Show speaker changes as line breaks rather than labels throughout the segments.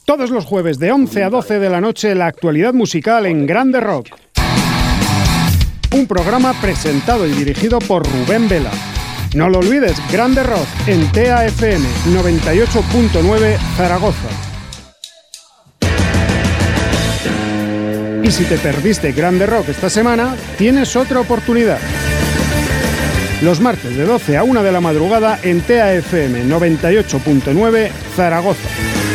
Todos los jueves de 11 a 12 de la noche, la actualidad musical en Grande Rock. Un programa presentado y dirigido por Rubén Vela. No lo olvides, Grande Rock en TAFM 98.9 Zaragoza. Y si te perdiste Grande Rock esta semana, tienes otra oportunidad. Los martes de 12 a 1 de la madrugada en TAFM 98.9 Zaragoza.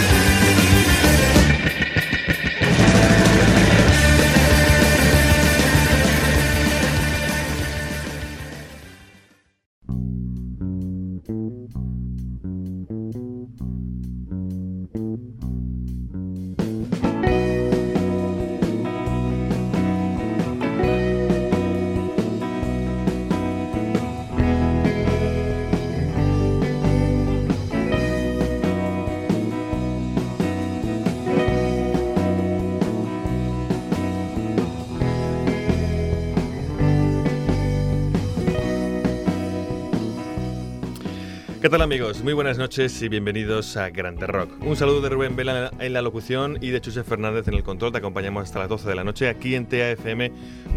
¿Qué tal, amigos? Muy buenas noches y bienvenidos a Grande Rock. Un saludo de Rubén Vela en la locución y de Chuse Fernández en el control. Te acompañamos hasta las 12 de la noche aquí en TAFM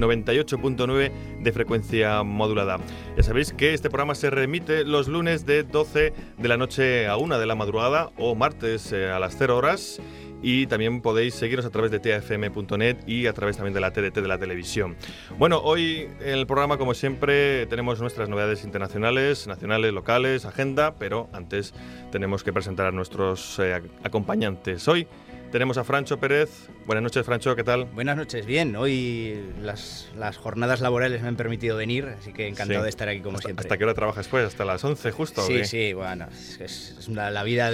98.9 de frecuencia modulada. Ya sabéis que este programa se remite los lunes de 12 de la noche a 1 de la madrugada o martes a las 0 horas. Y también podéis seguirnos a través de tafm.net y a través también de la TDT de la televisión. Bueno, hoy en el programa, como siempre, tenemos nuestras novedades internacionales, nacionales, locales, agenda, pero antes tenemos que presentar a nuestros acompañantes. Hoy tenemos a Francho Pérez. Buenas noches, Francho, ¿qué tal?
Buenas noches, bien. Hoy las jornadas laborales me han permitido venir, así que encantado de estar aquí como siempre.
¿Hasta qué hora trabajas pues? ¿Hasta las 11 justo?
Sí, bueno, es la vida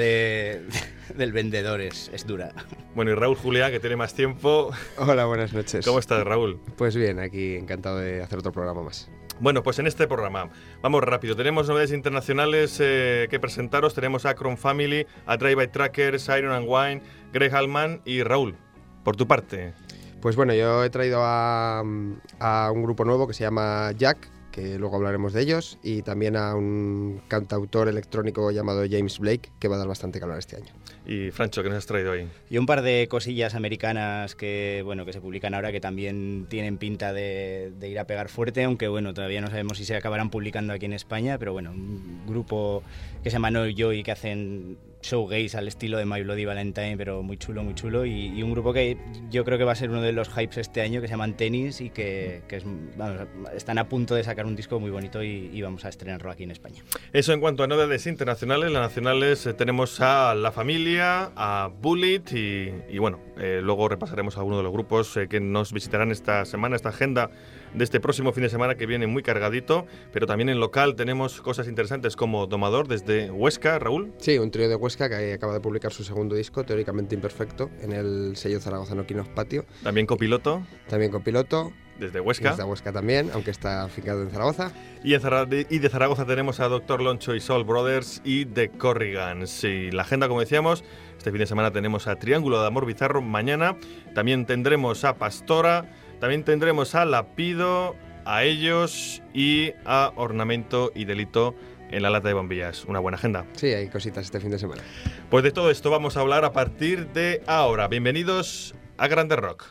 del vendedor es dura.
Bueno, y Raúl Juliá, que tiene más tiempo.
Hola, buenas noches.
¿Cómo estás, Raúl?
Pues bien, aquí encantado de hacer otro programa más.
Bueno, pues en este programa, vamos rápido, tenemos novedades internacionales que presentaros. Tenemos a Akron Family, a Drive By Truckers, Iron and Wine, Greg Allman y Raúl, por tu parte.
Pues bueno, yo he traído a un grupo nuevo que se llama Jack, que luego hablaremos de ellos, y también a un cantautor electrónico llamado James Blake, que va a dar bastante calor este año.
Y Francho, ¿qué nos has traído hoy?
Y un par de cosillas americanas que se publican ahora, que también tienen pinta de ir a pegar fuerte, aunque bueno, todavía no sabemos si se acabarán publicando aquí en España, pero bueno, un grupo que se llama No Joy, que hacen showgaze al estilo de My Bloody Valentine, pero muy chulo, y un grupo que yo creo que va a ser uno de los hypes este año, que se llaman Tennis, y que están a punto de sacar un disco muy bonito y vamos a estrenarlo aquí en España.
Eso en cuanto a novedades internacionales. Las nacionales tenemos a La Familia, a Bullet y bueno, luego repasaremos algunos de los grupos que nos visitarán esta semana, esta agenda de este próximo fin de semana que viene muy cargadito, pero también en local tenemos cosas interesantes como Domador desde Huesca, Raúl.
Sí, un trío de Huesca que acaba de publicar su segundo disco, Teóricamente Imperfecto, en el sello zaragozano Quinos Patio.
También Copiloto.
Desde Huesca. Desde Huesca también, aunque está afincado en Zaragoza.
Y de Zaragoza tenemos a Dr. Loncho y Soul Brothers y The Corrigans. Y la agenda, como decíamos, este fin de semana tenemos a Triángulo de Amor Bizarro mañana. También tendremos a Pastora. También tendremos a Lapido, a Ellos y a Ornamento y Delito en la lata de bombillas. Una buena agenda.
Sí, hay cositas este fin de semana.
Pues de todo esto vamos a hablar a partir de ahora. Bienvenidos a Grande Rock.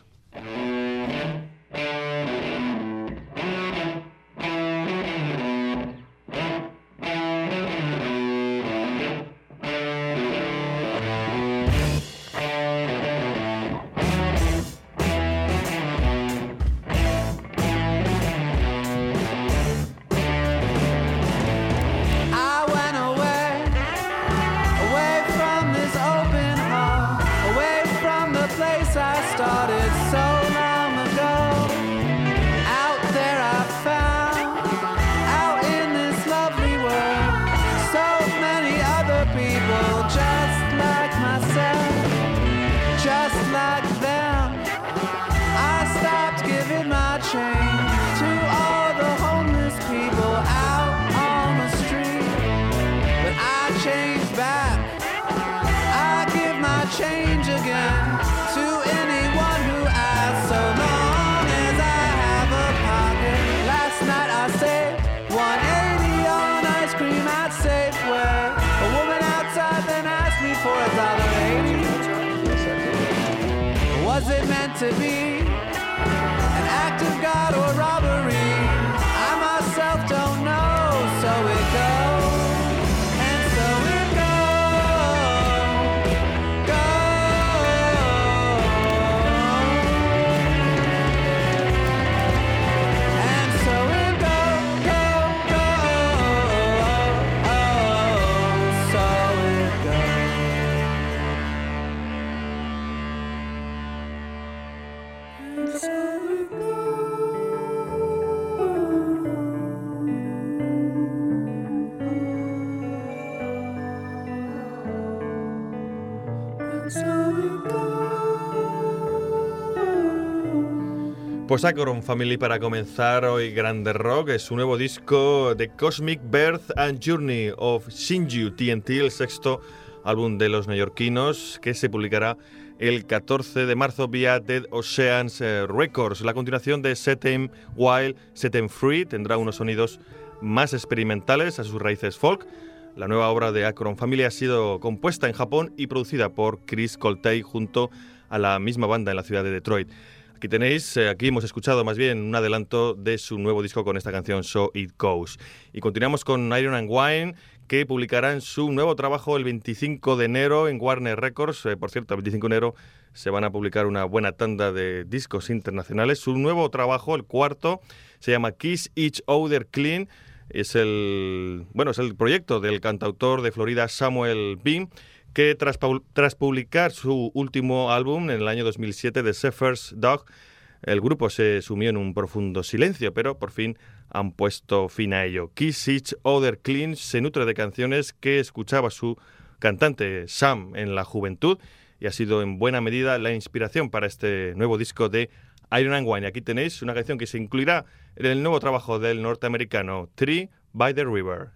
Change again to anyone who asks, so long as I have a pocket. Last night I saved 180 on ice cream at Safeway. A woman outside then asked me for $1.80. is it meant to be an act of God or robbery? I myself don't know, so it goes, and so it goes, and so it goes, so it goes, and so it
Pues Acorn Family para comenzar hoy Grande Rock es su nuevo disco The Cosmic Birth and Journey of Shinju TNT, el sexto álbum de los neoyorquinos que se publicará el 14 de marzo vía Dead Oceans Records. La continuación de Set 'Em Wild, Set 'Em Free tendrá unos sonidos más experimentales a sus raíces folk. La nueva obra de Acorn Family ha sido compuesta en Japón y producida por Chris Coltay junto a la misma banda en la ciudad de Detroit. Aquí hemos escuchado más bien un adelanto de su nuevo disco con esta canción So It Goes. Y continuamos con Iron and Wine, que publicarán su nuevo trabajo el 25 de enero en Warner Records. Por cierto, el 25 de enero se van a publicar una buena tanda de discos internacionales. Su nuevo trabajo, el cuarto, se llama Kiss Each Other Clean. Es el proyecto del cantautor de Florida Samuel Beam, que tras publicar su último álbum en el año 2007, The Shepherd's Dog, el grupo se sumió en un profundo silencio, pero por fin han puesto fin a ello. Kiss Each Other Clean se nutre de canciones que escuchaba su cantante Sam en la juventud y ha sido en buena medida la inspiración para este nuevo disco de Iron and Wine. Aquí tenéis una canción que se incluirá en el nuevo trabajo del norteamericano Tree by the River.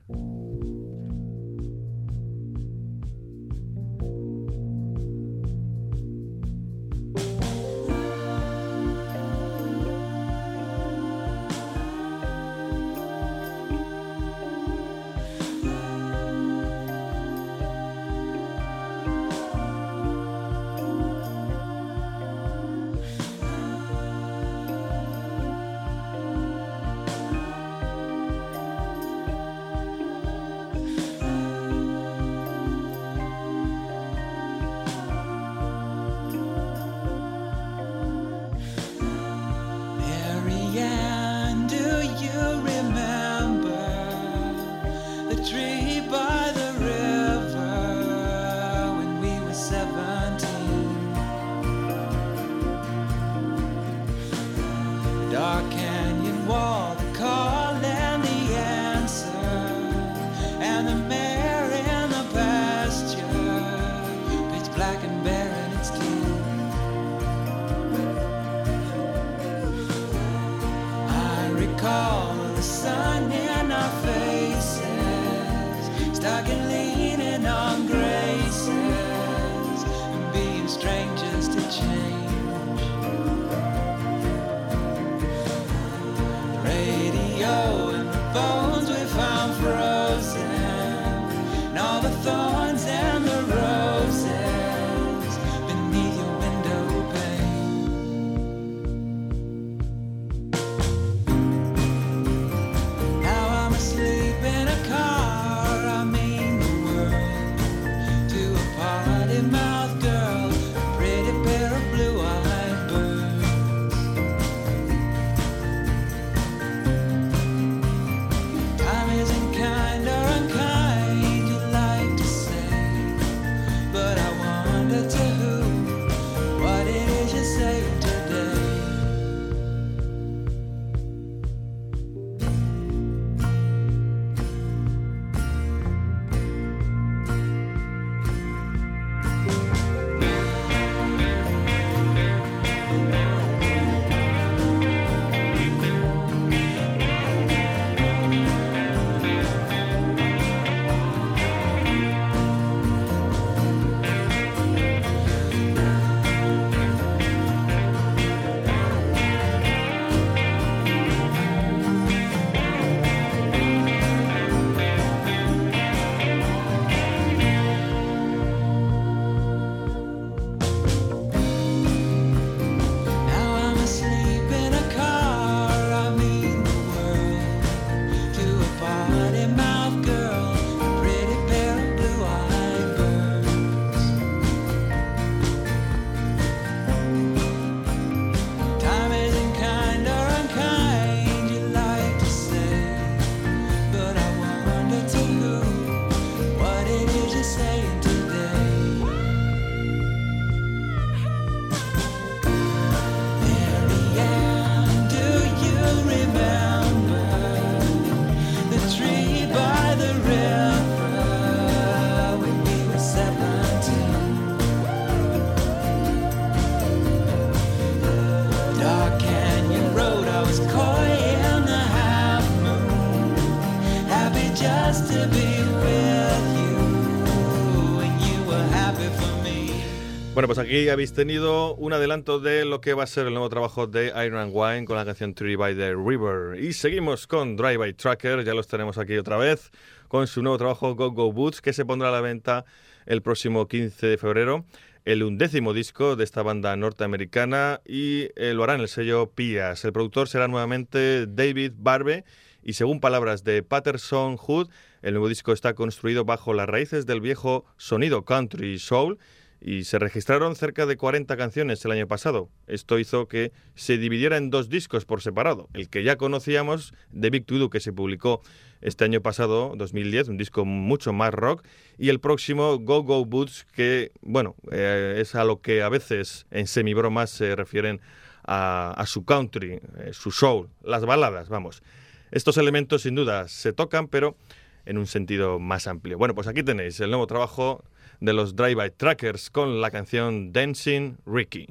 Bueno, pues aquí habéis tenido un adelanto de lo que va a ser el nuevo trabajo de Iron Wine con la canción Tree by the River. Y seguimos con Drive by Trucker, ya los tenemos aquí otra vez, con su nuevo trabajo Go Go Boots, que se pondrá a la venta el próximo 15 de febrero. El 11º disco de esta banda norteamericana y lo hará en el sello Pias. El productor será nuevamente David Barbe y según palabras de Patterson Hood, el nuevo disco está construido bajo las raíces del viejo sonido country soul y se registraron cerca de 40 canciones el año pasado. Esto hizo que se dividiera en 2 discos por separado. El que ya conocíamos, The Big To Do, que se publicó este año pasado, 2010, un disco mucho más rock, y el próximo, Go Go Boots, que, bueno, es a lo que a veces en semibromas se refieren a su country, su soul, las baladas, vamos. Estos elementos sin duda se tocan, pero en un sentido más amplio. Bueno, pues aquí tenéis el nuevo trabajo de los Drive-By Truckers con la canción Dancing Ricky.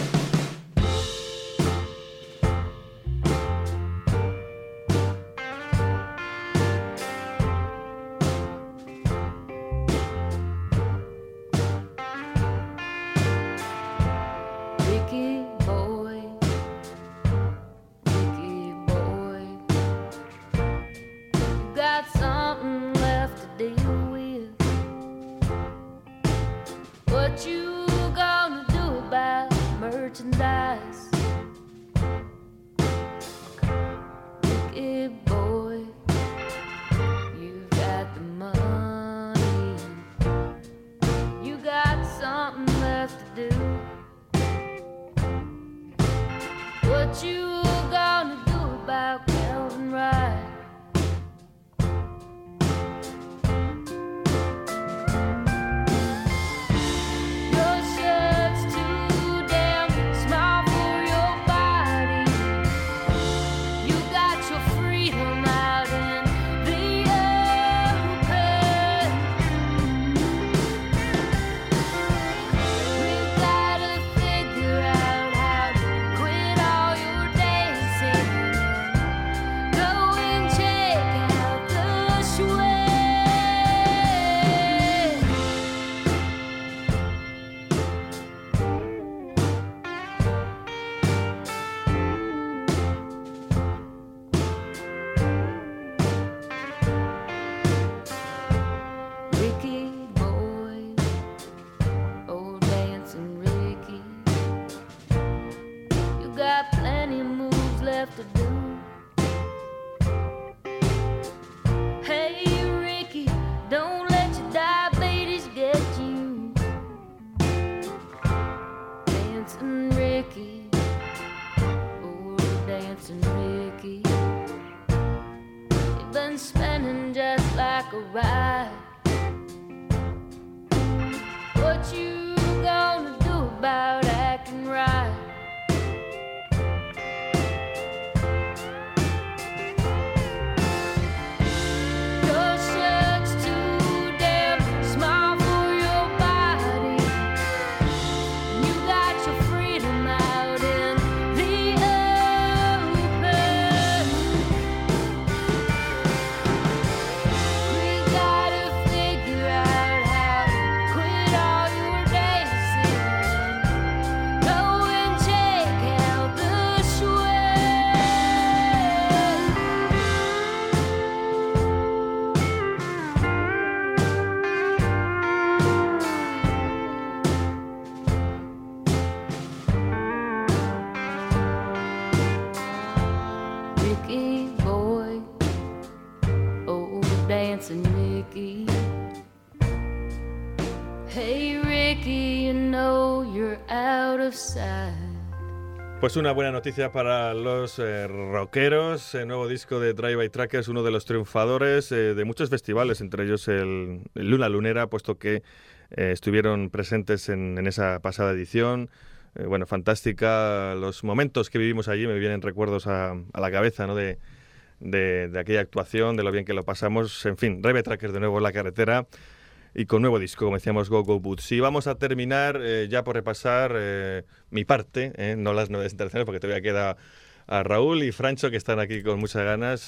Pues una buena noticia para los rockeros, el nuevo disco de Drive-By Truckers, uno de los triunfadores de muchos festivales, entre ellos el Luna Lunera, puesto que estuvieron presentes en esa pasada edición. Bueno, fantástica, los momentos que vivimos allí me vienen recuerdos a la cabeza, ¿no? de aquella actuación, de lo bien que lo pasamos. En fin, Drive-By Truckers de nuevo en la carretera y con nuevo disco, como decíamos, Go Go Boots. Y vamos a terminar ya por repasar mi parte, no las novedades internacionales, porque todavía queda a Raúl y Francho, que están aquí con muchas ganas,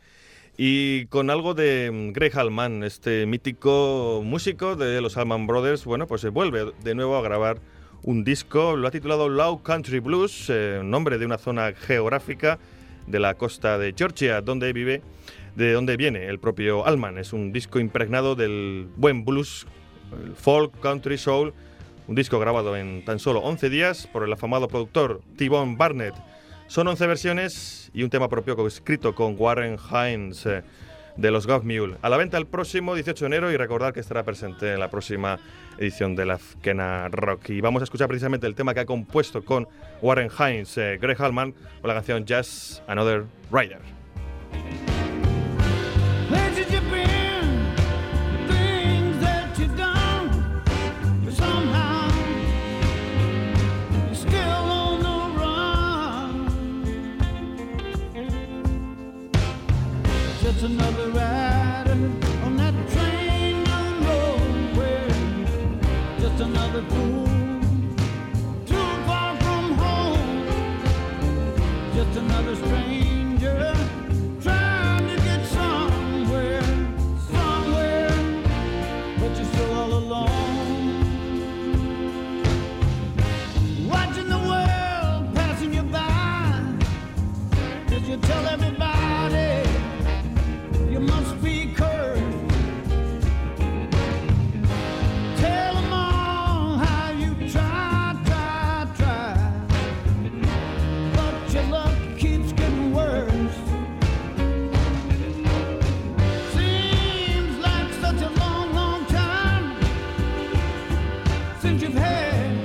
y con algo de Greg Allman, este mítico músico de los Allman Brothers. Bueno, pues se vuelve de nuevo a grabar un disco, lo ha titulado Low Country Blues, nombre de una zona geográfica de la costa de Georgia, de donde viene el propio Allman. Es un disco impregnado del buen blues, el folk, country, soul, un disco grabado en tan solo 11 días por el afamado productor T-Bone Barnett. Son 11 versiones y un tema propio escrito con Warren Hines de los Goff Mule. A la venta el próximo 18 de enero y recordar que estará presente en la próxima edición de la Azkena Rock. Y vamos a escuchar precisamente el tema que ha compuesto con Warren Hines, Greg Allman, con la canción Just Another Rider.
Just another rider on that train down nowhere. Just another fool too far from home. Just another stranger trying to get somewhere, but you're still all alone. Watching the world passing you by, 'cause you tell everybody you must be cursed. Tell them all how you try, but your luck keeps getting worse. Seems like such a long time since you've had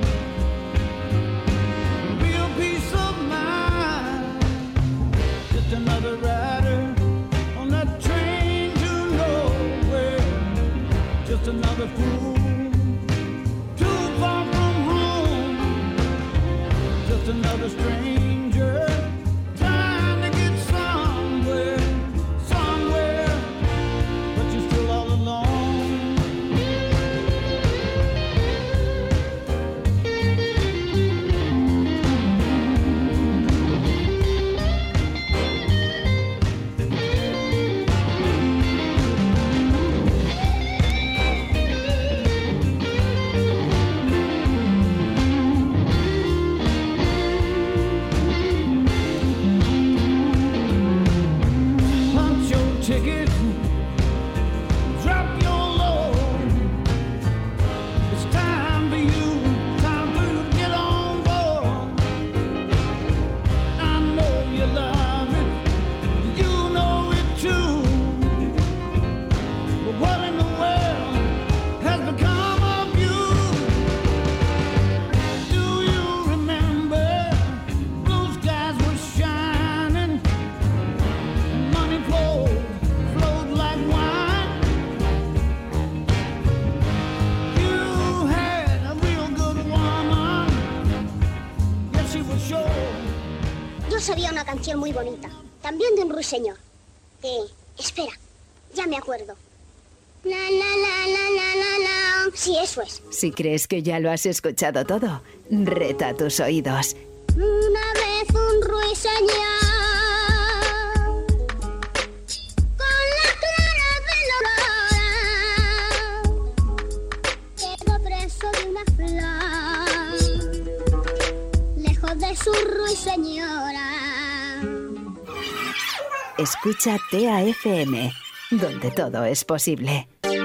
real peace of mind. Just another rider on that train to nowhere. Just another fool too far from home. Just another stranger trying to get somewhere, but you're still all alone. Punch your ticket, drop your load. It's time for you to get on board. I know you love it, you know it too. But what in the world has become of you? Do you remember blue skies were shining? Money flowed like wine. You had a real good woman. Yes, she was sure.
Yo sabía una canción muy bonita, también de un ruiseñor. Espera, ya me acuerdo. La la la la la la la. Sí, eso es.
Si crees que ya lo has escuchado todo, reta tus oídos.
Una vez un ruiseñor con las claras de la aurora quedó preso de una flor lejos de su ruiseñora.
Escucha TAFM, donde todo es posible.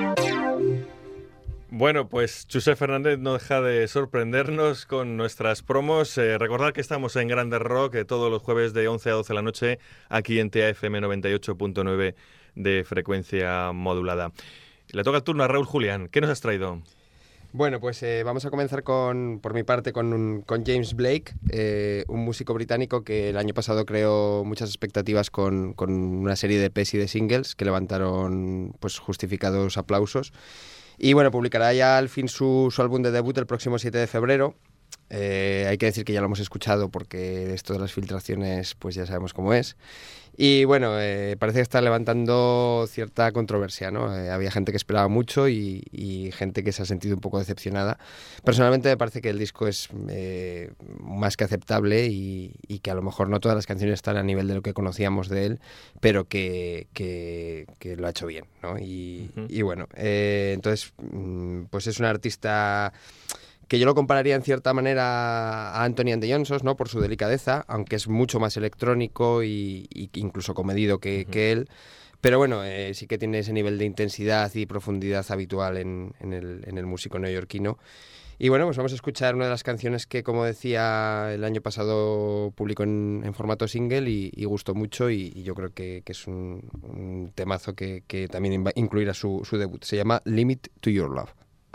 Bueno, pues Chusé Fernández no deja de sorprendernos con nuestras promos. Recordad que estamos en Grande Rock todos los jueves de 11 a 12 de la noche, aquí en TAFM 98.9 de frecuencia modulada. Le toca el turno a Raúl Julián. ¿Qué nos has traído?
Bueno, pues vamos a comenzar por mi parte con James Blake, un músico británico que el año pasado creó muchas expectativas con una serie de EPs y de singles que levantaron pues justificados aplausos. Y bueno, publicará ya al fin su álbum de debut el próximo 7 de febrero. Hay que decir que ya lo hemos escuchado porque esto de las filtraciones pues ya sabemos cómo es. Y bueno, parece que está levantando cierta controversia, ¿no? Había gente que esperaba mucho y gente que se ha sentido un poco decepcionada. Personalmente me parece que el disco es más que aceptable y que a lo mejor no todas las canciones están a nivel de lo que conocíamos de él, pero que lo ha hecho bien, ¿no? Y bueno, entonces pues es un artista que yo lo compararía en cierta manera a Anthony and the Johnsons, ¿no? Por su delicadeza, aunque es mucho más electrónico y incluso comedido que él. Pero bueno, sí que tiene ese nivel de intensidad y profundidad habitual en el músico neoyorquino. Y bueno, pues vamos a escuchar una de las canciones que, como decía, el año pasado publicó en formato single y gustó mucho, y yo creo que es un temazo que también incluirá su debut. Se llama Limit to Your Love.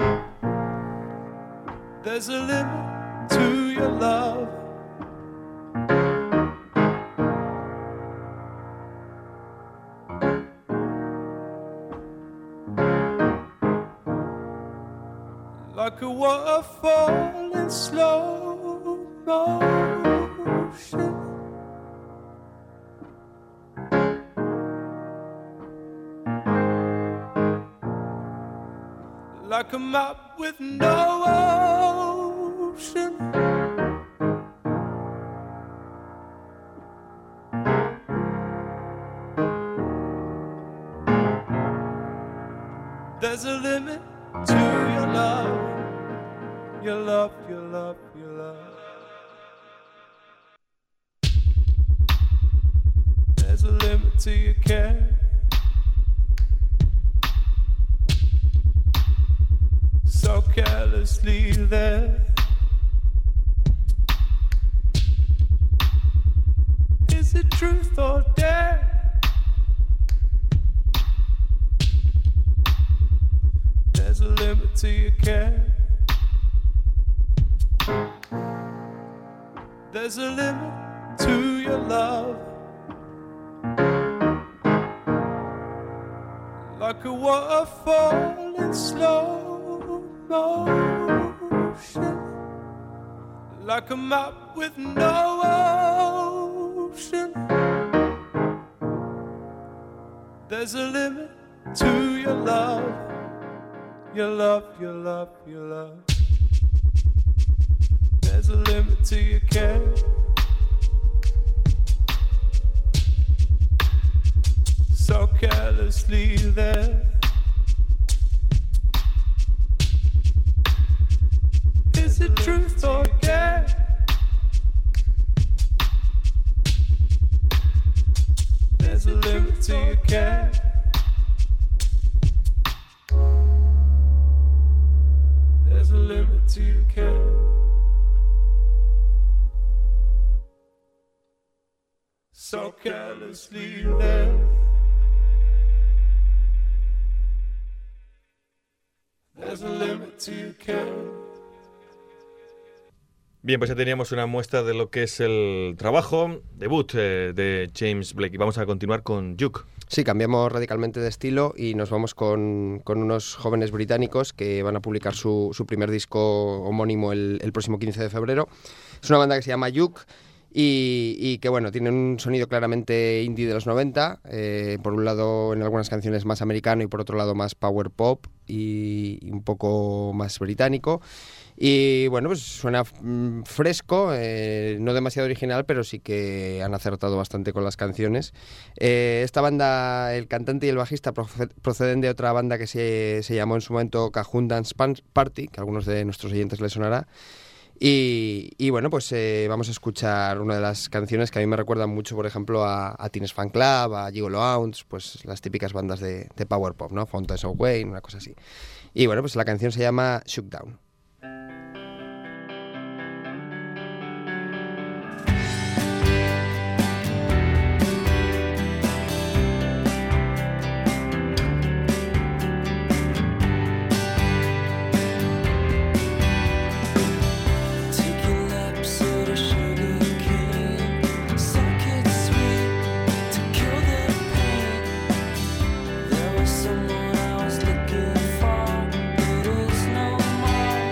There's a limit to your love. Like a waterfall in slow motion. Like a map with no ocean. There's a limit to your love. Your love, your love, your love. There's a limit to your care. So carelessly there. Is it truth or dare? There's a limit to your care. There's a limit to your love. Like a waterfall in slow motion. Like a map with no ocean. There's a limit to your love. Your love, your love, your love. There's a limit to your care. So carelessly there. Is it truth or dare? There's a limit to your care. There's a limit to your care. So carelessly there. There's a limit to your care.
Bien, pues ya teníamos una muestra de lo que es el trabajo debut de James Blake, y vamos a continuar con Juke.
Sí, cambiamos radicalmente de estilo y nos vamos con unos jóvenes británicos que van a publicar su primer disco homónimo el próximo 15 de febrero. Es una banda que se llama Juke y que, bueno, tiene un sonido claramente indie de los 90, por un lado en algunas canciones más americano y por otro lado más power pop y un poco más británico. Y bueno, pues suena fresco, no demasiado original, pero sí que han acertado bastante con las canciones. Esta banda, el cantante y el bajista proceden de otra banda que se llamó en su momento Cajun Dance Party, que a algunos de nuestros oyentes les sonará. Y bueno, pues vamos a escuchar una de las canciones que a mí me recuerdan mucho, por ejemplo, a Teenage Fan Club, a Gigolo Ounce, pues las típicas bandas de power pop, ¿no? Fountains of Wayne, una cosa así. Y bueno, pues la canción se llama Shook Down.
Someone I was looking for, it is no more.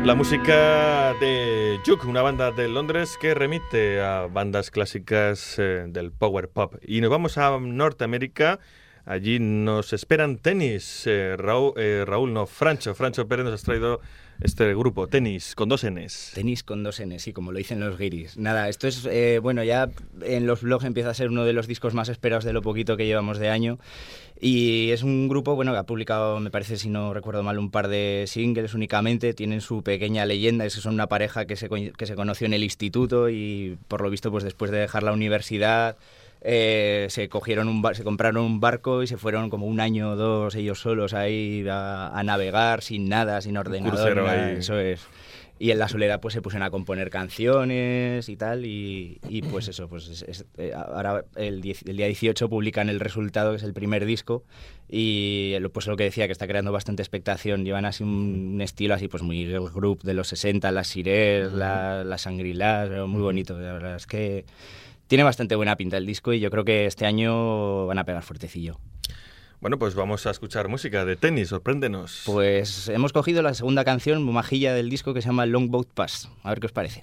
La música de Juke, una banda de Londres que remite a bandas clásicas del power pop. Y nos vamos a Norteamérica. Allí nos esperan Tennis. Raúl, no, Francho Pérez nos has traído este grupo, Tennis, con 2 Ns.
Tennis con 2 Ns, sí, como lo dicen los guiris. Nada, esto es, bueno, ya en los blogs empieza a ser uno de los discos más esperados de lo poquito que llevamos de año. Y es un grupo, bueno, que ha publicado, me parece, si no recuerdo mal, un par de singles únicamente. Tienen su pequeña leyenda, es que son una pareja que se conoció en el instituto y, por lo visto, pues después de dejar la universidad, se compraron un barco y se fueron como 1 año o 2 ellos solos ahí a navegar sin nada, sin ordenador, nada, eso es. Y en la soledad pues se pusieron a componer canciones y tal, y pues eso, pues ahora el día 18 publican el resultado, que es el primer disco, y pues lo que decía, que está creando bastante expectación. Llevan así un estilo así pues muy girl group de los 60, las Sirés, las Shangri-Las, muy bonito, la verdad es que tiene bastante buena pinta el disco y yo creo que este año van a pegar fuertecillo.
Bueno, pues vamos a escuchar música de Tennis, sorpréndenos.
Pues hemos cogido la segunda canción, majilla del disco, que se llama Longboat Pass. A ver qué os parece.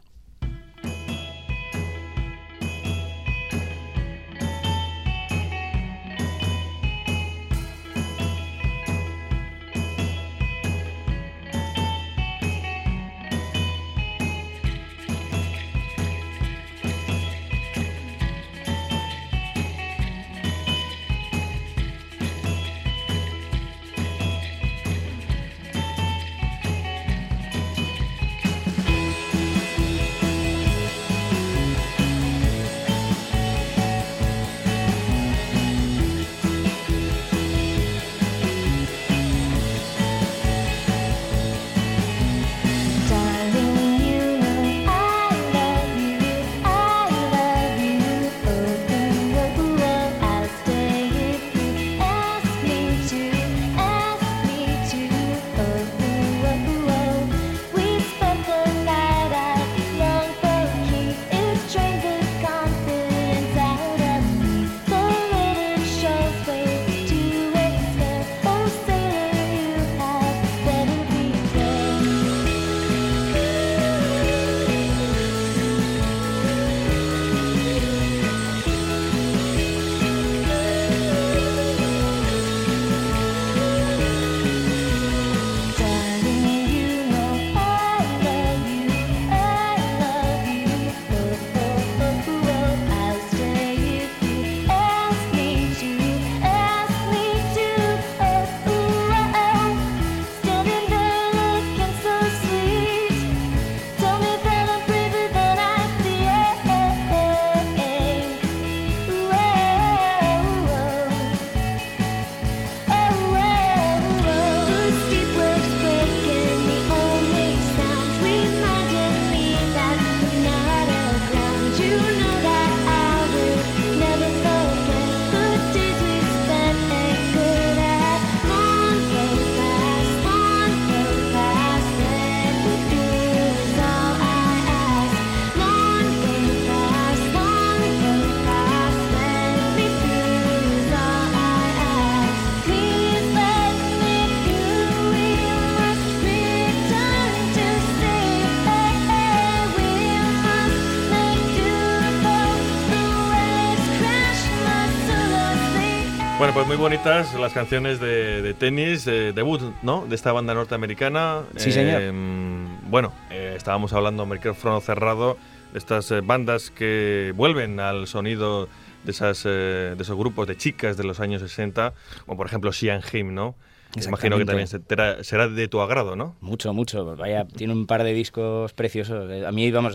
Bueno, pues muy bonitas las canciones de Tennis, debut, ¿no?, de esta banda norteamericana.
Sí, señor.
Bueno, estábamos hablando, micrófono cerrado, de estas bandas que vuelven al sonido de esos grupos de chicas de los años 60, como por ejemplo Sian Him, ¿no? Imagino que también será de tu agrado, ¿no?
Mucho, mucho. Vaya, tiene un par de discos preciosos. A mí, vamos,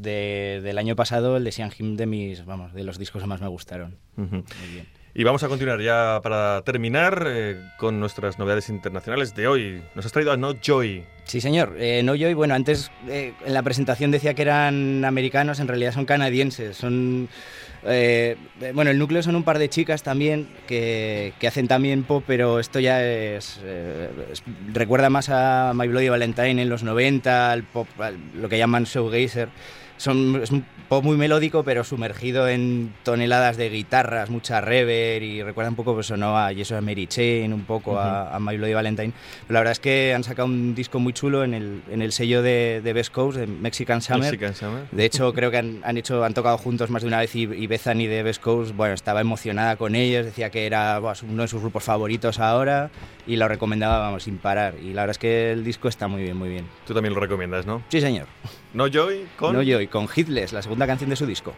del año pasado, el de Sian Him de los discos que más me gustaron. Muy bien.
Y vamos a continuar ya para terminar con nuestras novedades internacionales de hoy. Nos has traído a No Joy.
Sí, señor. No Joy, bueno, antes en la presentación decía que eran americanos, en realidad son canadienses. Son... bueno, el núcleo son un par de chicas también que hacen también pop, pero esto ya recuerda más a My Bloody Valentine en los 90, al pop, lo que llaman shoegazer. es un pop muy melódico, pero sumergido en toneladas de guitarras, mucha reverb, y recuerda un poco, pues sonó a eso, a Mary Chain, un poco a My Bloody Valentine. Pero la verdad es que han sacado un disco muy chulo en el sello de Best Coast, de Mexican Summer. De hecho, creo que han tocado juntos más de una vez, y Bethany de Best Coast, bueno, estaba emocionada con ellos, decía que era uno de sus grupos favoritos ahora, y lo recomendaba, vamos, sin parar. Y la verdad es que el disco está muy bien, muy bien.
Tú también lo recomiendas, ¿no?
Sí, señor.
No Joy
con Heedless, la segunda canción de su disco.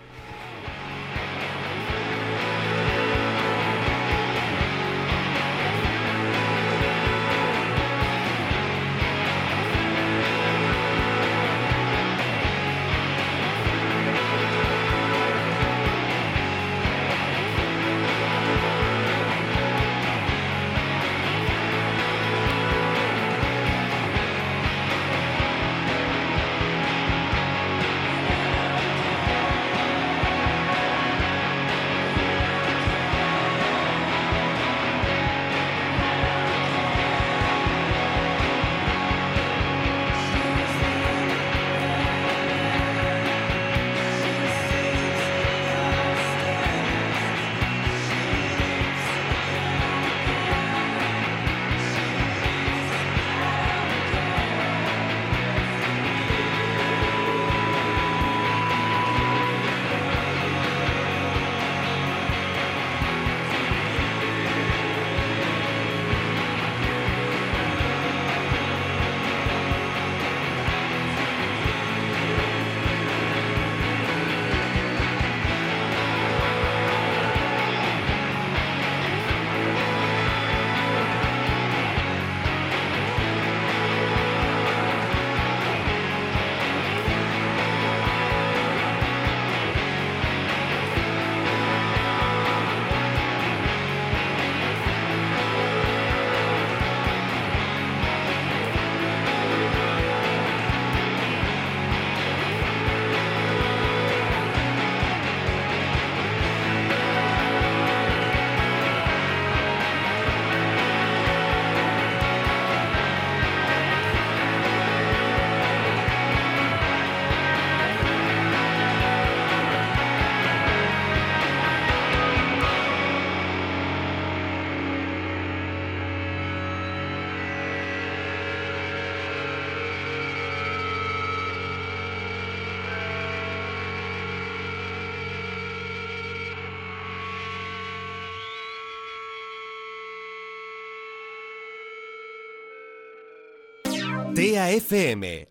TAFM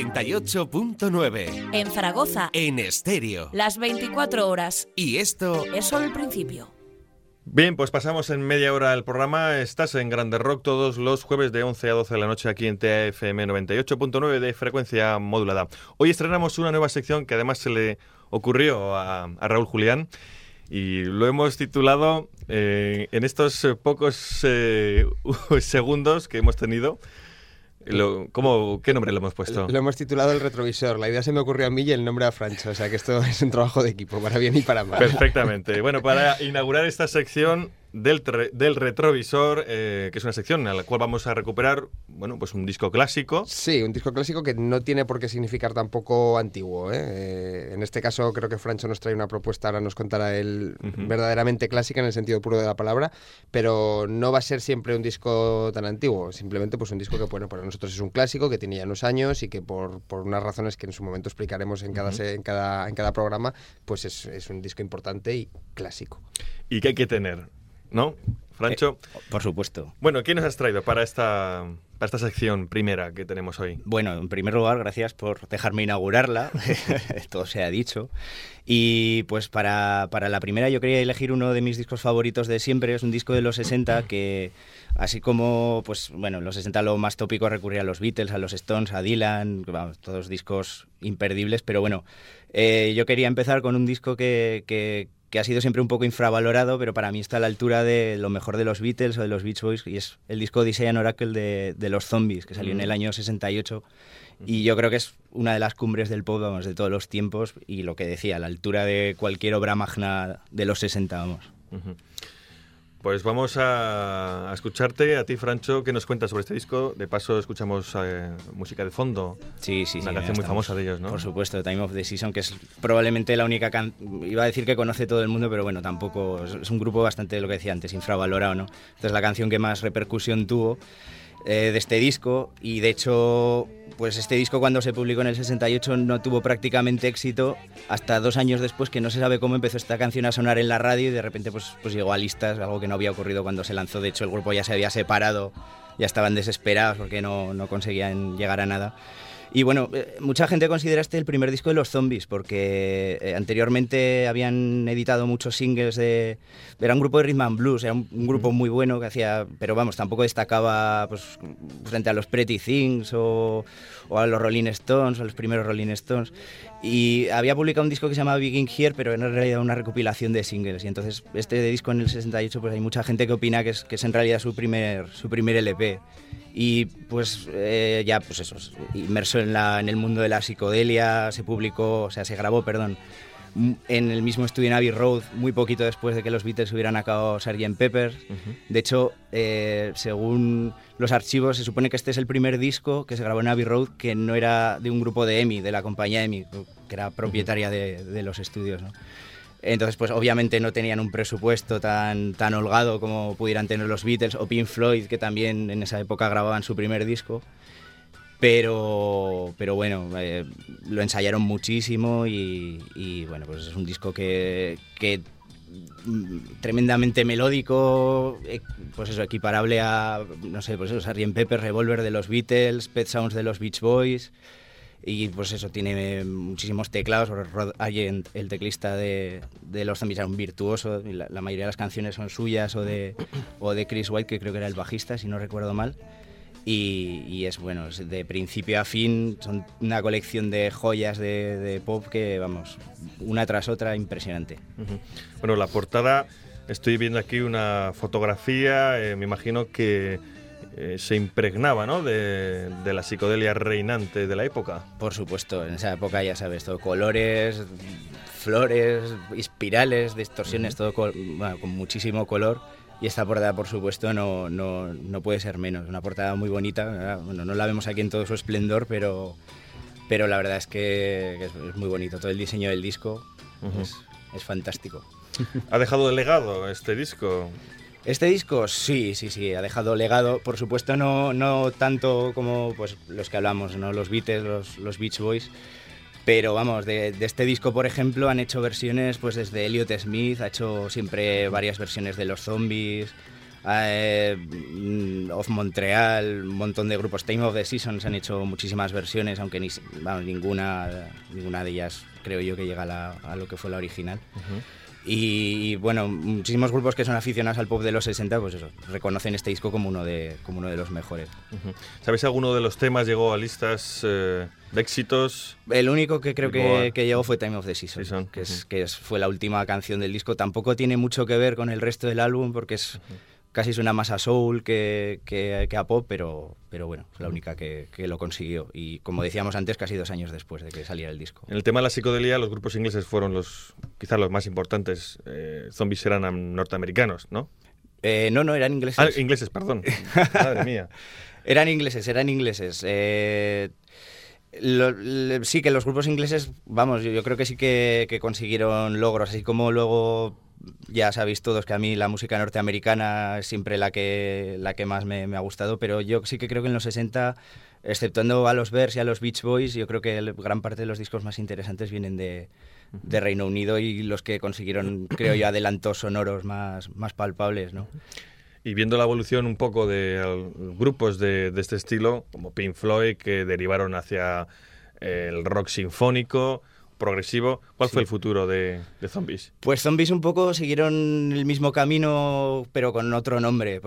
98.9.
En Zaragoza.
En estéreo.
Las 24 horas.
Y esto
es solo el principio.
Bien, pues pasamos en media hora el programa. Estás en Grande Rock todos los jueves de 11 a 12 de la noche aquí en TAFM 98.9 de frecuencia modulada. Hoy estrenamos una nueva sección que además se le ocurrió a Raúl Julián y lo hemos titulado en estos pocos segundos que hemos tenido. ¿Qué nombre le hemos puesto?
Lo hemos titulado El Retrovisor. La idea se me ocurrió a mí y el nombre a Francho. O sea que esto es un trabajo de equipo, para bien y para mal.
Perfectamente. Bueno, para inaugurar esta sección del Retrovisor, que es una sección en la cual vamos a recuperar, bueno, pues un disco clásico.
Sí, un disco clásico que no tiene por qué significar tampoco antiguo, ¿eh? En este caso creo que Francho nos trae una propuesta, ahora nos contará él, verdaderamente clásica en el sentido puro de la palabra, pero no va a ser siempre un disco tan antiguo, simplemente pues un disco que, bueno, para nosotros es un clásico, que tiene ya unos años y que por unas razones que en su momento explicaremos en cada programa, pues es un disco importante y clásico.
¿Y qué hay que tener? ¿No, Francho?
Por supuesto.
Bueno, ¿qué nos has traído para esta sección primera que tenemos hoy?
Bueno, en primer lugar, gracias por dejarme inaugurarla, todo se ha dicho. Y pues para la primera yo quería elegir uno de mis discos favoritos de siempre, es un disco de los 60 que, así como, pues bueno, en los 60 lo más tópico recurría a los Beatles, a los Stones, a Dylan, vamos, todos discos imperdibles, pero bueno, yo quería empezar con un disco que ha sido siempre un poco infravalorado, pero para mí está a la altura de lo mejor de los Beatles o de los Beach Boys, y es el disco Odyssey and Oracle de los Zombies, que salió en el año 68, y yo creo que es una de las cumbres del pop, vamos, de todos los tiempos, y lo que decía, a la altura de cualquier obra magna de los 60, vamos.
Pues vamos a escucharte, a ti, Francho, ¿qué nos cuentas sobre este disco? De paso escuchamos música de fondo.
Sí.
Una canción muy famosa de ellos, ¿no?
Por supuesto, Time of the Season, que es probablemente la única iba a decir que conoce todo el mundo, pero bueno, tampoco, es un grupo bastante, lo que decía antes, infravalorado, ¿no? Entonces la canción que más repercusión tuvo de este disco, y de hecho, pues este disco cuando se publicó en el 68 no tuvo prácticamente éxito hasta 2 años después, que no se sabe cómo empezó esta canción a sonar en la radio y de repente pues llegó a listas, algo que no había ocurrido cuando se lanzó. De hecho, el grupo ya se había separado, ya estaban desesperados porque no conseguían llegar a nada. Y bueno, mucha gente considera este el primer disco de los Zombies, porque anteriormente habían editado muchos singles era un grupo de rhythm and blues, era un grupo muy bueno que hacía, pero vamos, tampoco destacaba pues frente a los Pretty Things o a los Rolling Stones, o a los primeros Rolling Stones. Y había publicado un disco que se llamaba Begin Here, pero era en realidad una recopilación de singles. Y entonces este disco en el 68, pues hay mucha gente que opina que es en realidad su primer LP. Y pues ya pues eso, inmerso en el mundo de la psicodelia, se grabó, en el mismo estudio en Abbey Road, muy poquito después de que los Beatles hubieran acabado Sgt. Pepper. De hecho, según los archivos, se supone que este es el primer disco que se grabó en Abbey Road que no era de un grupo de EMI, de la compañía EMI, que era propietaria de los estudios, ¿no? Entonces, pues obviamente no tenían un presupuesto tan holgado como pudieran tener los Beatles o Pink Floyd, que también en esa época grababan su primer disco. Pero bueno, lo ensayaron muchísimo y bueno, pues es un disco que tremendamente melódico, pues eso, equiparable a, no sé, pues eso, Sgt. Pepper, Revolver de los Beatles, Pet Sounds de los Beach Boys. Y pues eso, tiene muchísimos teclados. Rod Argent, el teclista de los Zombies, era un virtuoso. Y la mayoría de las canciones son suyas o de Chris White, que creo que era el bajista, si no recuerdo mal. Y es bueno, es de principio a fin, son una colección de joyas de pop que, vamos, una tras otra, impresionante.
Bueno, la portada, estoy viendo aquí una fotografía, me imagino que se impregnaba, ¿no?, de la psicodelia reinante de la época.
Por supuesto, en esa época ya sabes, todo colores, flores, espirales, distorsiones, todo con muchísimo color. Y esta portada, por supuesto, no puede ser menos. Una portada muy bonita. Bueno, no la vemos aquí en todo su esplendor, pero la verdad es que es muy bonito. Todo el diseño del disco es fantástico.
¿Ha dejado legado este disco?
Este disco sí, ha dejado legado. Por supuesto, no tanto como pues los que hablamos, ¿no?, los Beatles, los Beach Boys. Pero vamos, de este disco, por ejemplo, han hecho versiones pues desde Elliott Smith, ha hecho siempre varias versiones de los Zombies, Of Montreal, un montón de grupos. Time of the Seasons han hecho muchísimas versiones, aunque ninguna de ellas creo yo que llega a lo que fue la original. Y bueno, muchísimos grupos que son aficionados al pop de los 60, pues eso, reconocen este disco como uno de los mejores.
¿Sabes si alguno de los temas llegó a listas de éxitos?
El único que creo que llegó fue Time of the Season, fue la última canción del disco. Tampoco tiene mucho que ver con el resto del álbum porque es casi suena más a soul que a pop, pero bueno, fue la única que lo consiguió. Y como decíamos antes, casi 2 años después de que saliera el disco.
En el tema de la psicodelia, los grupos ingleses fueron quizás los más importantes. Zombies eran norteamericanos, ¿no?
No, eran ingleses.
Ah, ingleses, perdón. Madre mía.
Eran ingleses. Sí, que los grupos ingleses, vamos, yo creo que sí que consiguieron logros, así como luego ya sabéis todos que a mí la música norteamericana es siempre la que más me ha gustado, pero yo sí que creo que en los 60, exceptuando a los Bears y a los Beach Boys, yo creo que gran parte de los discos más interesantes vienen de Reino Unido y los que consiguieron, creo yo, adelantos sonoros más palpables, ¿no?
Y viendo la evolución un poco de grupos de este estilo, como Pink Floyd, que derivaron hacia el rock sinfónico, progresivo, ¿cuál fue el futuro de Zombies? Pues
Zombies un poco siguieron el mismo camino, pero con otro nombre,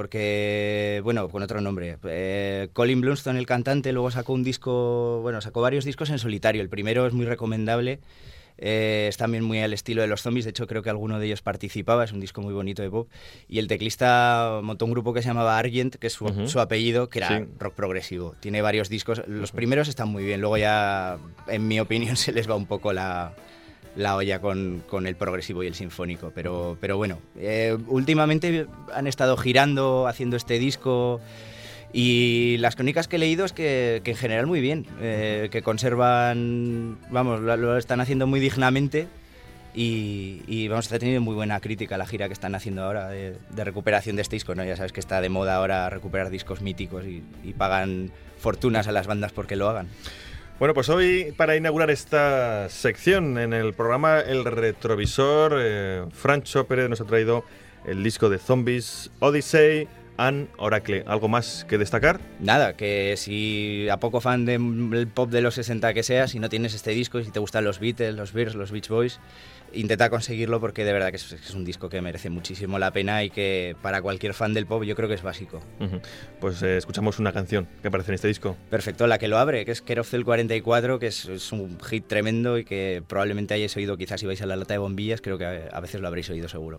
Colin Blunstone, el cantante, luego sacó varios discos en solitario. El primero es muy recomendable. Es también muy al estilo de los Zombies, de hecho creo que alguno de ellos participaba, es un disco muy bonito de pop, y el teclista montó un grupo que se llamaba Argent, que es su apellido, que era rock progresivo. Tiene varios discos, los primeros están muy bien, luego ya, en mi opinión, se les va un poco la la olla con el progresivo y el sinfónico. Pero bueno, últimamente han estado girando, haciendo este disco, y las crónicas que he leído es que en general muy bien, que conservan, vamos, lo están haciendo muy dignamente. Y vamos, está teniendo muy buena crítica la gira que están haciendo ahora de recuperación de este disco, ¿no? Ya sabes que está de moda ahora recuperar discos míticos y pagan fortunas a las bandas porque lo hagan.
Bueno, pues hoy, para inaugurar esta sección en el programa El Retrovisor, Francho Pérez nos ha traído el disco de Zombies, Odyssey and Oracle. ¿Algo más que destacar?
Nada, que si a poco fan del pop de los 60 que seas, si no tienes este disco y si te gustan los Beatles, los Bears, los Beach Boys, intenta conseguirlo, porque de verdad que es un disco que merece muchísimo la pena y que para cualquier fan del pop yo creo que es básico.
Pues escuchamos una canción que aparece en este disco.
Perfecto, la que lo abre, que es Care of Cell 44, que es un hit tremendo y que probablemente hayáis oído, quizás si vais a la lata de bombillas, creo que a veces lo habréis oído seguro.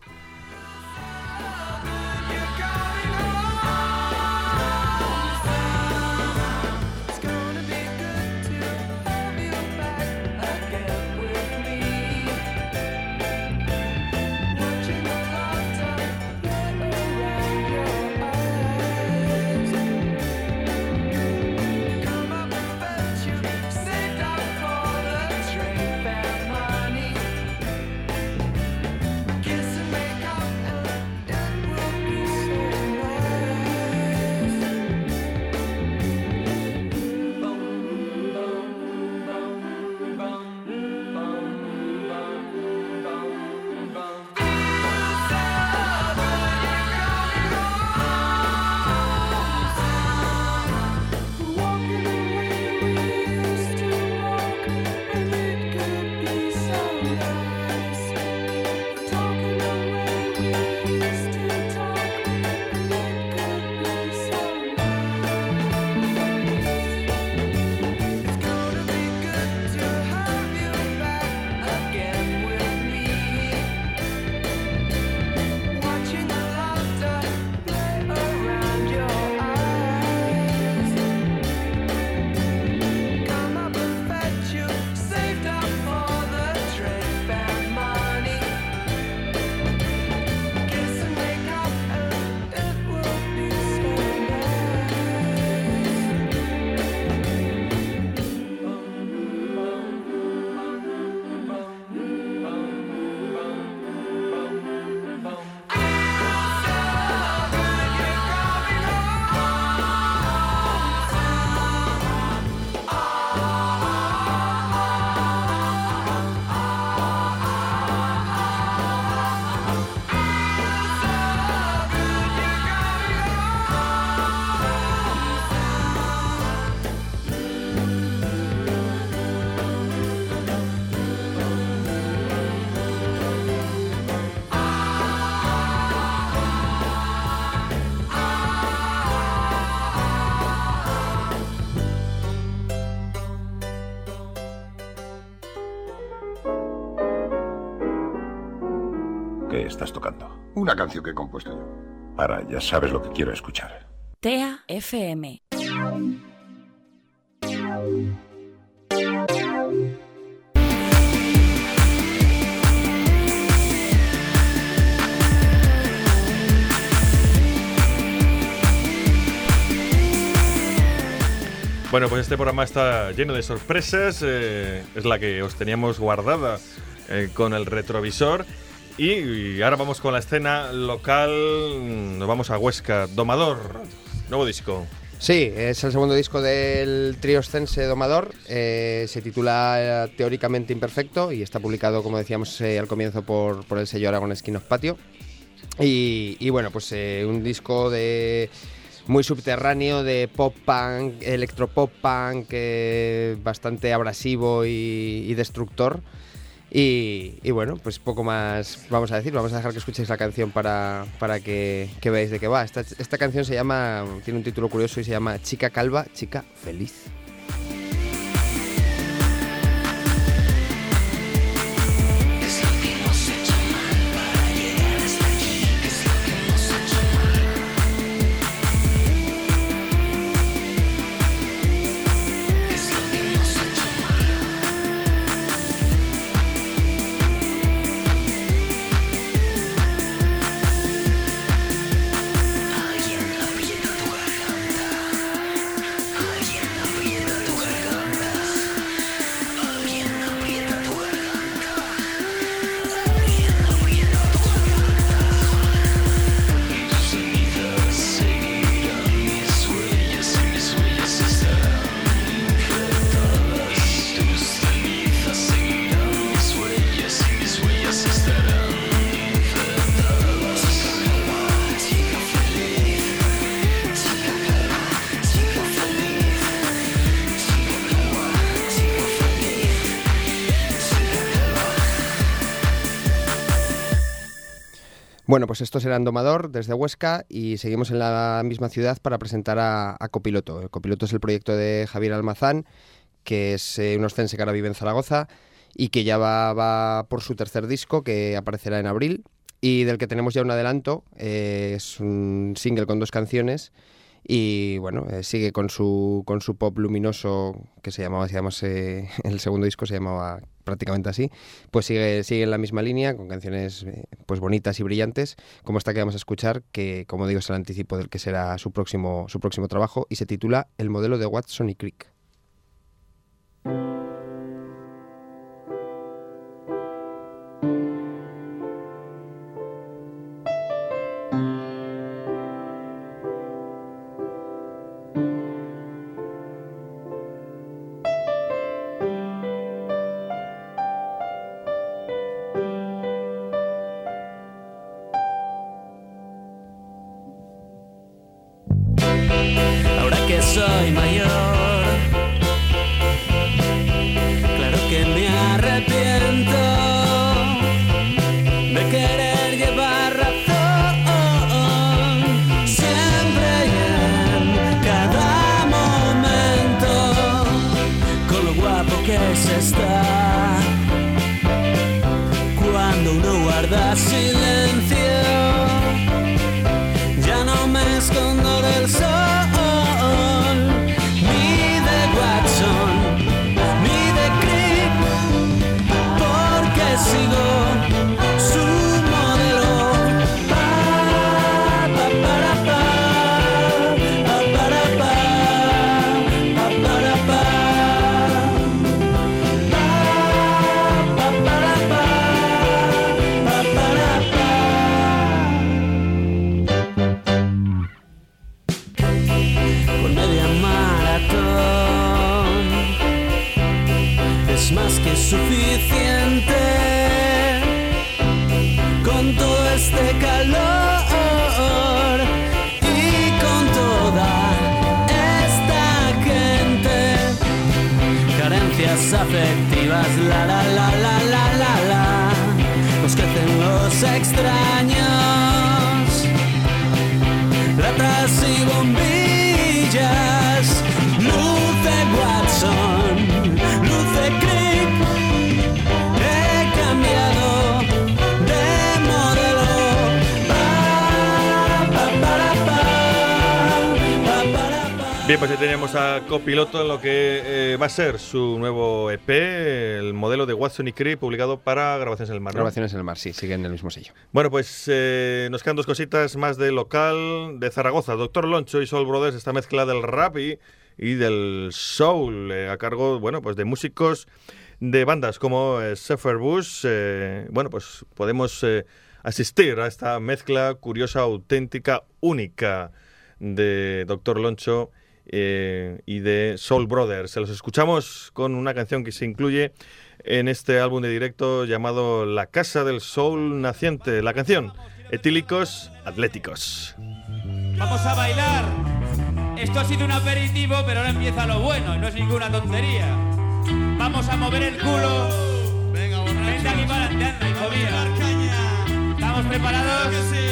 ¿Qué estás tocando? Una canción que he compuesto yo. Ahora ya sabes lo que quiero escuchar.
TEA FM.
Bueno, pues este programa está lleno de sorpresas, es la que os teníamos guardada con el retrovisor. Y ahora vamos con la escena local, nos vamos a Huesca. Domador, nuevo disco.
Sí, es el segundo disco del trío oscense Domador, se titula Teóricamente Imperfecto y está publicado, como decíamos al comienzo, por el sello Aragon Skin of Patio. Y bueno, pues un disco de muy subterráneo, de pop punk, electropop punk, bastante abrasivo y destructor. Y bueno, pues poco más vamos a decir. Vamos a dejar que escuchéis la canción para que veáis de qué va. Esta canción tiene un título curioso y se llama Chica Calva, Chica Feliz. Bueno, pues estos eran Domador desde Huesca y seguimos en la misma ciudad para presentar a Copiloto. Copiloto es el proyecto de Javier Almazán, que es un oscense que ahora vive en Zaragoza y que ya va por su tercer disco, que aparecerá en abril, y del que tenemos ya un adelanto. Es un single con 2 canciones y bueno, sigue con su pop luminoso, que se llamaba, el segundo disco se llamaba prácticamente así, pues sigue en la misma línea, con canciones pues bonitas y brillantes, como esta que vamos a escuchar, que como digo es el anticipo del que será su próximo trabajo, y se titula El modelo de Watson y Crick.
Ahora que soy mayor, claro que me arrepiento de querer llevar razón siempre y en cada momento, con lo guapo que se está cuando uno guarda silencio. Ya no me escondo del sol, ni de Watson, ni de Crick, porque sigo su modelo. Pa, pa, para, pa, pa, para, pa, pa, para, pa, pa, para, pa, pa, para, pa. Por media maratón es más que suficiente con todo este calor y con toda esta gente. Carencias afectivas, la la la la la la la, nos crecen los extraños, ratas y bombillas, luce Watson, luce Crick, he cambiado de modelo. Pa, pa, para, pa, pa, para, pa.
Bien, pues ya teníamos a Copiloto en lo que va a ser su nuevo EP, el modelo de Watson y Crick, publicado para Grabaciones en el Mar, ¿no?
Grabaciones en el Mar, sí, siguen en el mismo sello.
Bueno, pues nos quedan 2 cositas más de local de Zaragoza. Doctor Loncho y Soul Brothers, esta mezcla del rap y del soul, a cargo, bueno, pues de músicos de bandas como Zephyr Bush. Bueno, pues podemos asistir a esta mezcla curiosa, auténtica, única de Doctor Loncho y de Soul Brothers. Se los escuchamos con una canción que se incluye en este álbum de directo llamado La Casa del Soul Naciente. La canción, Etílicos Atléticos.
Vamos a bailar. Esto ha sido un aperitivo, pero ahora empieza lo bueno, no es ninguna tontería. Vamos a mover el culo. Venga, borrachos. Vente aquí para adelante, hijo mío. ¿Estamos preparados? Que sí.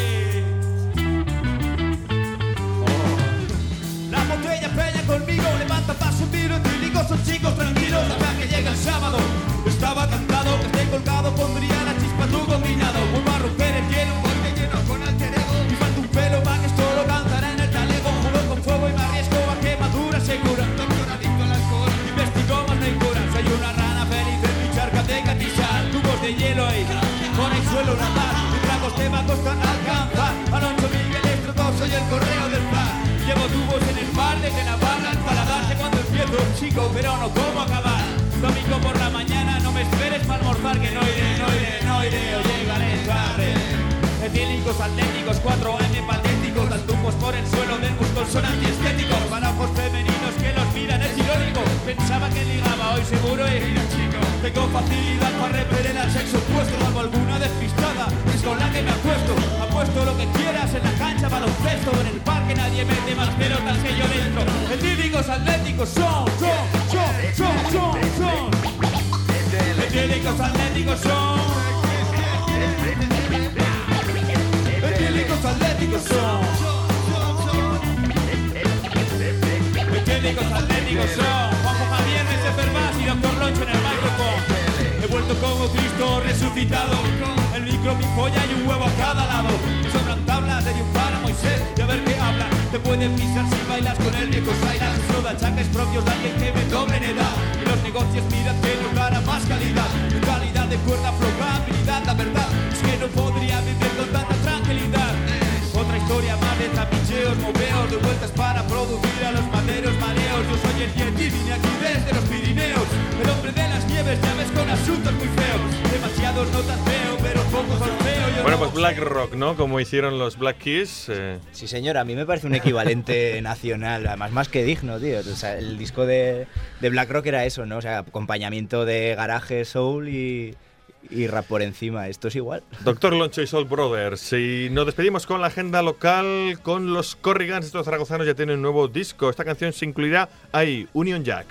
La botella peña conmigo, levanta para subir. Etílicos son chicos tranquilos hasta que llega el sábado. Estaba cantado, que esté colgado, pondría la chispa a tu combinado. Vuelvo a romper el hielo, porque lleno con alter ego. Y falta un pelo para que esto lo cantará en el talego. Juro con fuego y me arriesgo a quemadura segura. Doctor adicto al alcohol, investigo más no hay cura. Soy una rana feliz en mi charca de catizar. Tubos de hielo ahí, con el suelo nadar. Y tragos te va a costar alcanzar. Alonso Miguel Estroto, soy el correo del plan. Llevo tubos en el mar, desde la barra al paladar. Sé cuando empiezo, chico, pero no cómo acabar. Domingo por la mañana, no me esperes para almorzar, que no iré, o llegaré tarde. Etílicos atléticos, 4M patéticos, las tumbos por el suelo del músculo son antiestéticos. Para ojos femeninos que los miran es irónico. Pensaba que ligaba, hoy seguro es chico. Tengo facilidad para repeler al sexo opuesto. Hago alguna despistada, es con la que me apuesto. Apuesto lo que quieras en la cancha, baloncesto. En el parque nadie mete más pelotas que yo dentro. Etílicos atléticos son. Etílicos atléticos son. chicos atléticos son Juanjo Javier, Mr. Fervas y Dr. Loncho en el micrófono. He vuelto como Cristo resucitado, el micro, mi polla y un huevo a cada lado. Sobran tablas de triunfar a Moisés y a ver qué habla. Te pueden pisar si bailas con el viejo Sainaz. Solo achaques propios de alguien que me doble en edad. Y los negocios miran que nos dará más calidad. Calidad de cuerda, flojabilidad, la verdad es que no podría vivir con tanta tranquilidad. Otra historia más de trapicheos, moveos, de vueltas para producir a los maderos mareos. Yo soy el Yeti, vine aquí desde los Pirineos. El hombre de las nieves, ya ves, con asuntos muy feos. Demasiados notas veo, pero pocos solfeo.
Bueno, pues Black Rock, ¿no? Como hicieron los Black Keys.
Sí, señor, a mí me parece un equivalente nacional, además más que digno, tío. O sea, el disco de Black Rock era eso, ¿no? O sea, acompañamiento de garaje, soul y rap por encima. Esto es igual.
Dr. Loncho y Soul Brothers. Y nos despedimos con la agenda local, con los Corrigans. Estos zaragozanos ya tienen un nuevo disco. Esta canción se incluirá ahí, Union Jack.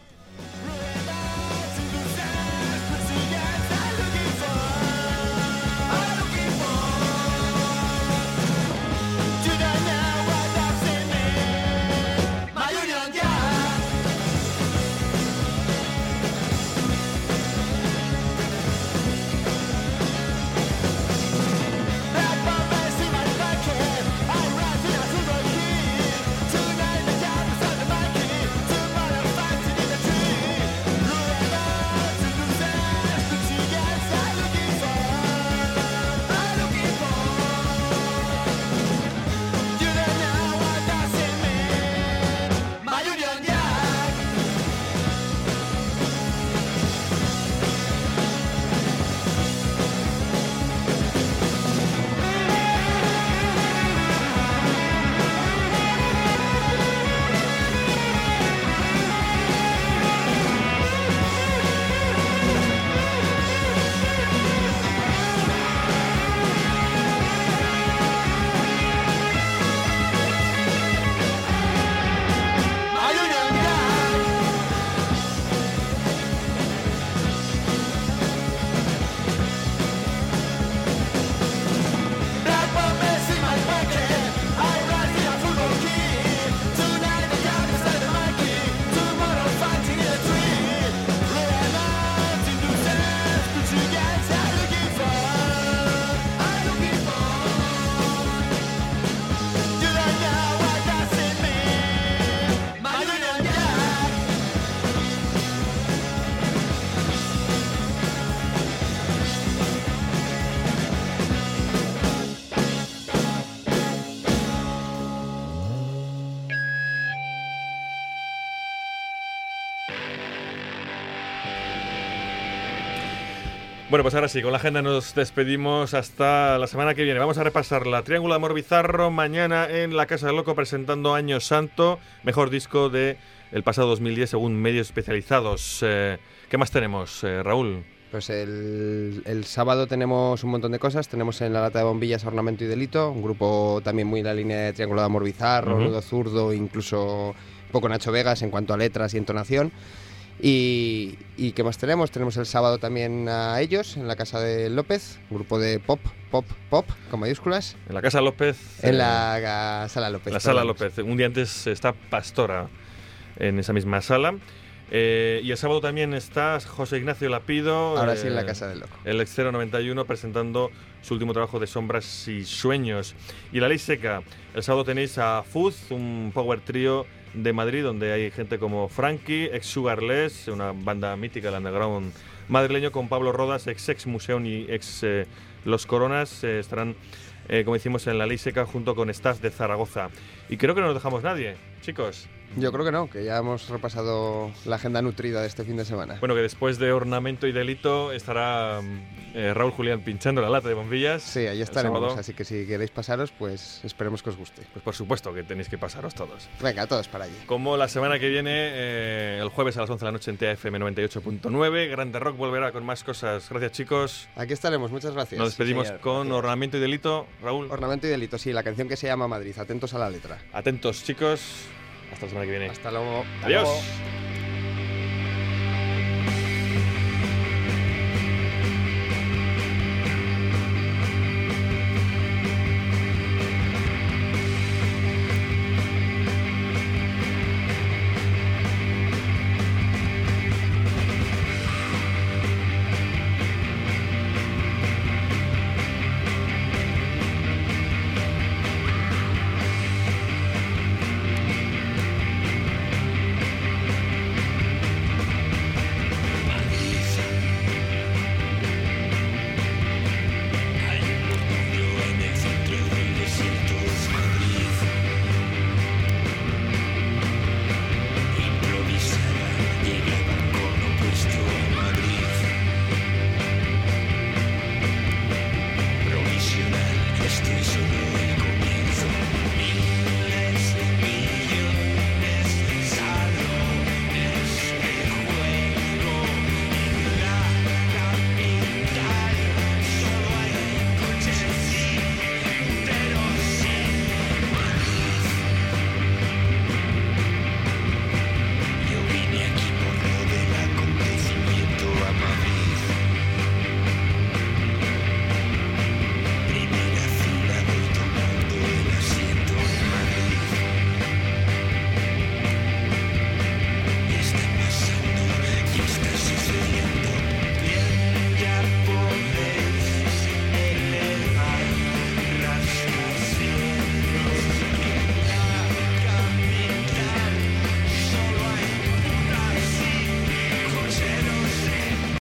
Bueno, pues ahora sí, con la agenda nos despedimos hasta la semana que viene. Vamos a repasar la Triángulo de Amor Bizarro mañana en la Casa del Loco presentando Año Santo, mejor disco de el pasado 2010 según medios especializados. ¿Qué más tenemos, Raúl?
Pues el sábado tenemos un montón de cosas. Tenemos en La Lata de Bombillas a Ornamento y Delito, un grupo también muy en la línea de Triángulo de Amor Bizarro, Nudo Zurdo, incluso un poco Nacho Vegas en cuanto a letras y entonación. ¿Y qué más tenemos? Tenemos el sábado también a Ellos en la Casa de López, un grupo de pop, con mayúsculas.
En la Casa López.
En la Sala López.
La Sala López. Un día antes está Pastora en esa misma sala. Y el sábado también está José Ignacio Lapido.
Ahora sí en la Casa del Loco.
El Exero 91 presentando su último trabajo de Sombras y Sueños. Y La Ley Seca. El sábado tenéis a Fuz, un power trío de Madrid, donde hay gente como Frankie, ex Sugarless, una banda mítica del underground madrileño, con Pablo Rodas, ex Museum y ex Los Coronas. Estarán, como decimos, en La Ley Seca junto con Staff de Zaragoza. Y creo que no nos dejamos nadie, chicos.
Yo creo que no, que ya hemos repasado la agenda nutrida de este fin de semana.
Bueno, que después de Ornamento y Delito estará Raúl Julián pinchando La Lata de Bombillas.
Sí, ahí estaremos, así que si queréis pasaros, pues esperemos que os guste.
Pues por supuesto que tenéis que pasaros todos.
Venga, todos para allí.
Como la semana que viene, el jueves a las 11 de la noche en TAFM 98.9, Grande Rock volverá con más cosas. Gracias, chicos.
Aquí estaremos, muchas gracias.
Nos despedimos con Ornamento y Delito, Raúl.
Ornamento y Delito, sí, la canción que se llama Madrid. Atentos a la letra.
Atentos, chicos. Hasta la semana que viene.
Hasta luego.
Adiós.
Hasta luego.